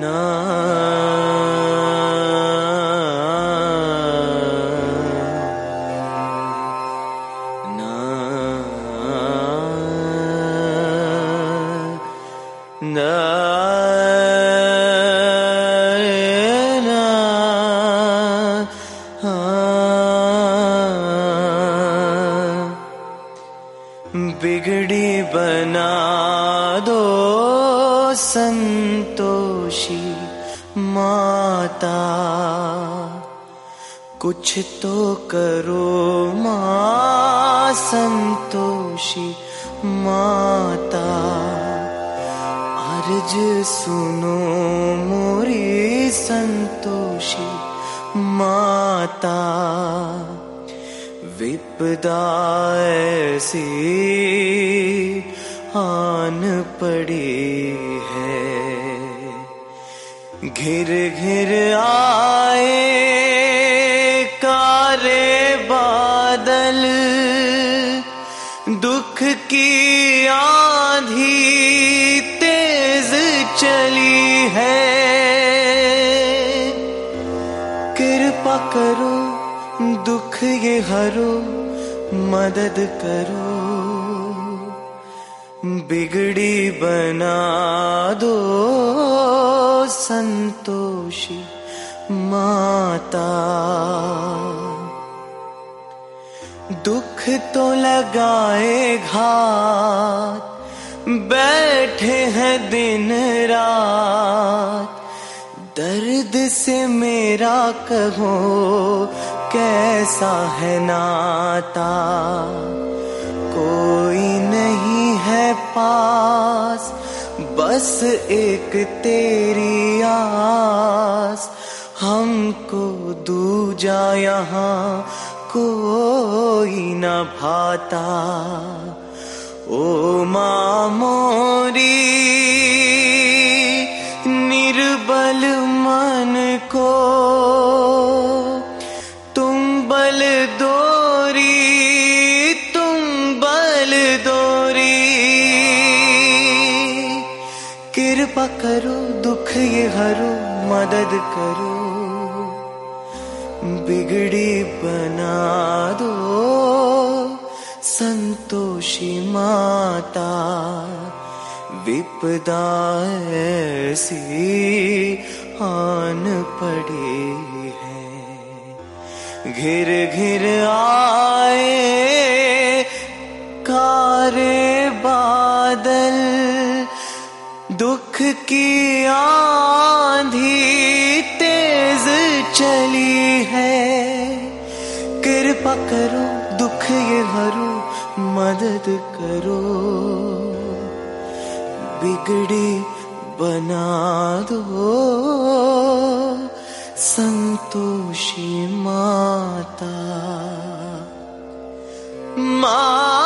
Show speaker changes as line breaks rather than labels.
ना ना ना बिगड़ी बना दो संतोषी माता, कुछ तो करो माँ संतोषी माता। अर्ज सुनो मोरी संतोषी माता, विपदा ऐसी आन पड़ी है, घिर घिर आए कारे बादल, दुख की आंधी तेज चली है। कृपा करो दुख ये हरो, मदद करो, बिगड़ी बना दो संतोषी माता। दुख तो लगाए घात, बैठे हैं दिन रात, दर्द से मेरा कहो कैसा है नाता। कोई नहीं है पास, बस एक तेरी आस, हमको दूजा यहाँ कोई न भाता। ओ माँ मोरी निर्बल मन को तुम बल दोरी, तुम बल दोरी। कृपा करो दुख ये हरो, मदद करो, बिगड़ी बना दो संतोषी माता। विपदा ऐसी आन पड़ी है, घिर घिर आए कारे बादल, दुख की आंधी तेज चली है। कृपा करो दुख ये हरो, मदद करो, बिगड़ी बना दो संतोषी माता। माँ